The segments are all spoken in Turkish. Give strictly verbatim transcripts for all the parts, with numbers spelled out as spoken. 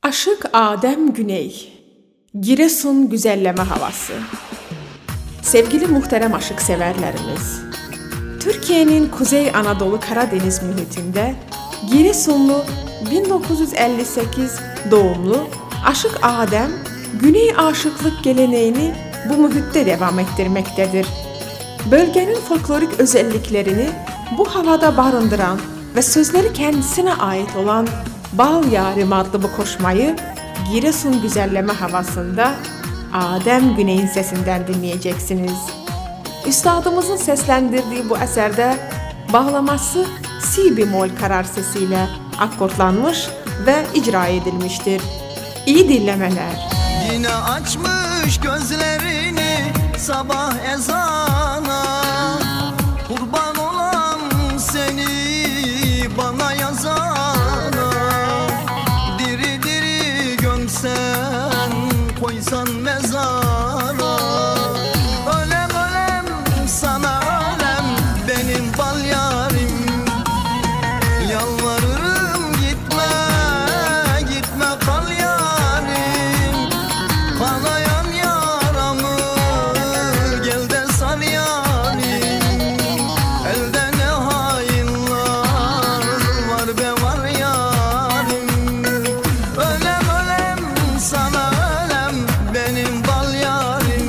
Aşık Adem Güney, Giresun güzelleme havası. Sevgili muhterem aşık severlerimiz, Türkiye'nin Kuzey Anadolu Karadeniz mühitinde Giresunlu bin dokuz yüz elli sekiz doğumlu Aşık Adem, Güney aşıklık geleneğini bu mühitte devam ettirmektedir. Bölgenin folklorik özelliklerini bu havada barındıran ve sözleri kendisine ait olan Bal Yarim adlı bu koşmayı Giresun güzelleme havasında Adem Güney'in sesinden dinleyeceksiniz. Üstadımızın seslendirdiği bu eserde bağlaması si bemol karar sesiyle akortlanmış ve icra edilmiştir. İyi dinlemeler. Yine açmış gözlerini sabah ezana, kurban olam seni bana yazana. Diri diri gömsen koysan mezara, ölem ölem sana ölem benim bal yarim. Yalvarırım gitme gitme kal yarim, kanayan yaramı gel de sar yarim. Elde ne hainler var be var yarim. Ölem ölem sana ölem benim bal yarim.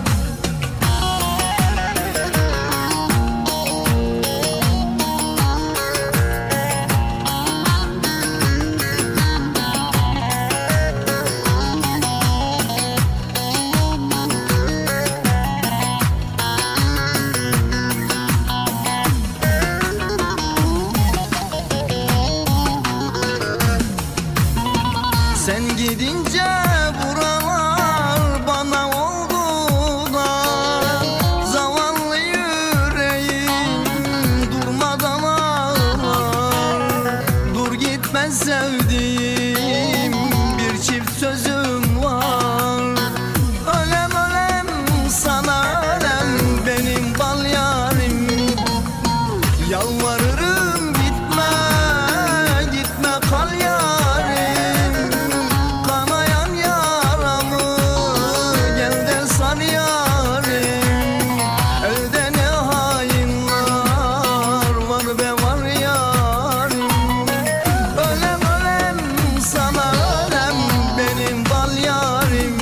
Sen gidince buralar bana oldu da, zavallı yüreğim durmadan ağlar. Dur gitme sevdiğim, bir çift sözüm var. Ölem ölem sana ölem benim bal yarim. Yalvarırım gitme gitme kal yarim, kanayan yaramı gel de sar yarim. Elde ne hainler var be var yarim. Ölem ölem sana ölem benim bal yarim.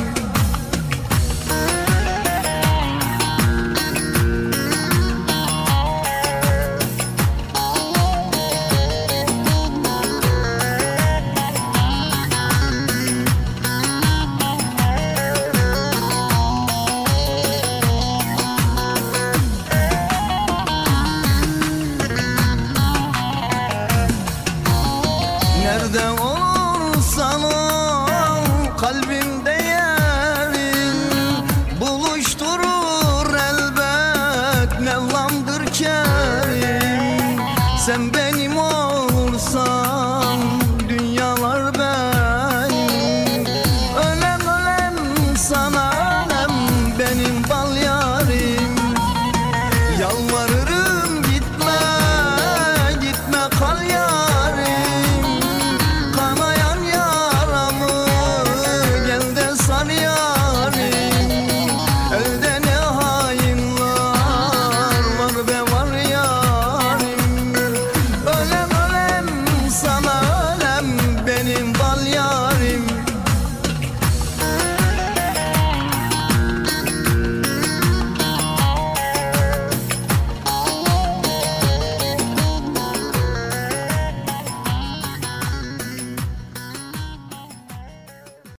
Nerede olursan ol kalbimde yerin, buluşturur elbet Mevlam'dır Kerim. Sen beni